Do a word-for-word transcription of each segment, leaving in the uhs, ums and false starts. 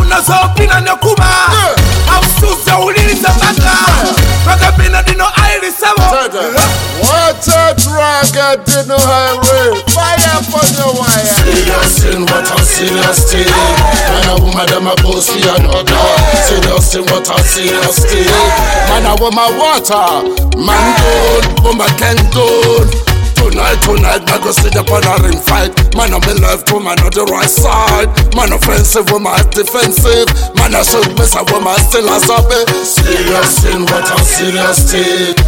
unazopina nyokuba Ausuza uliliza baka Raga bina dino airi sabo What a dragon dino highway Fire for the wire Serious thing, what a serious thing Man a woman dem a pussy another Serious thing, what a serious thing Man a woman water Man good, woman can good Tonight, tonight, man go sit up on a ring fight. Man on the left, woman on the right side. Man offensive, woman defensive. Man a shoot, miss a woman still a zombie. Serious thing, what a serious thing.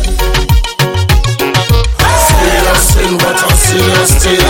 Serious thing, what a serious thing.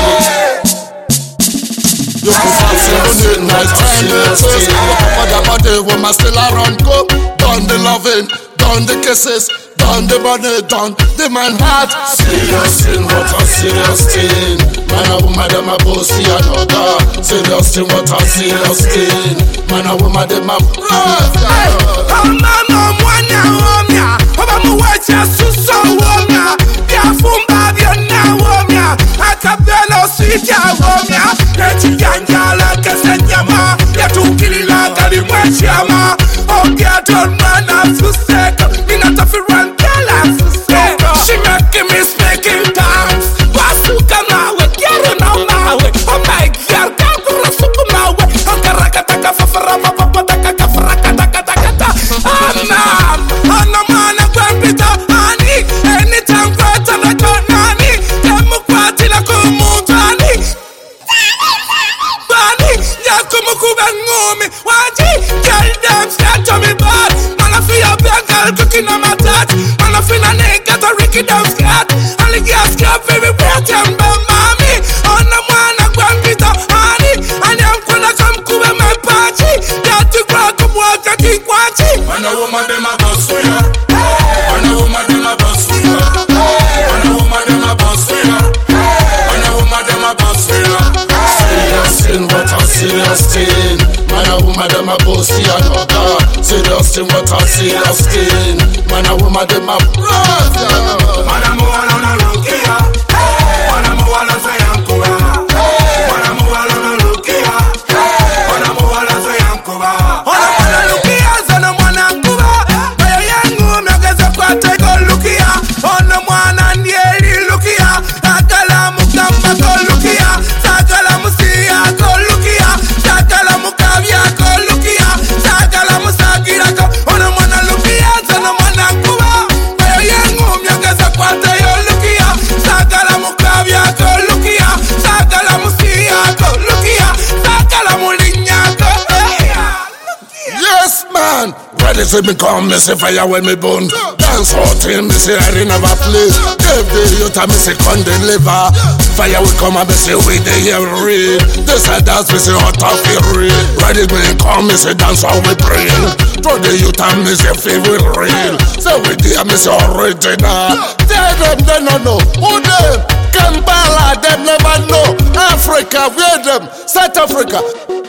You can see the serious thing. Mother body, woman still a run go. Done the loving, done the kisses. Done the money, done the man heart. Serious thing, what a serious thing. Man a woman dem a pussy another. Serious thing, what a serious thing. Man a woman dem a brother. Oh mama mwana womya Oba muwacha suso womya Bia fumba bia na womya Akabelo sweetya womya Neti yanjala kese nyama Ya tukilila kali mwechama Ogia don mana suseka Nina tafiran kala suseka She making me speaking tongues Wasuka mawe, kero na mawe Oh my girl, kakura suku mawe Okaraka taka fafara papa taka kafaraka taka taka ta Anam, anam ana kwempita Ani, anytime kwa tana konani Temu kwa tina kumutani Bani, yakumu kubengumi Waji, girl them start to me bad Man I feel a bad girl cooking on my touch Man I feel a nigga to Ricky down scat Only gas cap everywhere tembo mommy On the one I kwempita Ani, ani amkuna kamkube me pachi Yatu kwa kumwaka kikwachi Man a woman dem a boss for ya. Man a woman dem a boss for ya. Man a woman dem a boss for ya. Man a woman dem a boss for ya. Serious thing, what a serious thing. Man a woman dem a pussy another. Serious thing, what a serious thing. Man a woman dem a brother. Man a woman on a rukia. Man a woman on a yankura. Man a woman on a rukia. Man a woman on a yankura. Ona mwana lukia, zona mwana kuba Bayo yangu mnageza kwa tego lukia Ona mwana ndieli lukia Takala mukamba ko lukia Takala musia ko lukia Takala mukavya ko lukia Takala musagira ko Ona mwana lukia, zona mwana kuba Bayo yangu mnageza kwa tego lukia Takala mukavya ko lukia Takala musia ko lukia Takala mulinya ko Yes, man. Ready to become me say fire when me burn. Dance hot till me say I never play. Every youth I me say con deliver. Fire will come and me say we the here real. This I dance me say hot off the real. Ready me come me say dance how we bring. Throw the youth and me say feel we real. Say we the me say original. Tell them they no know who them. Kampala them never know. Africa where them. South Africa.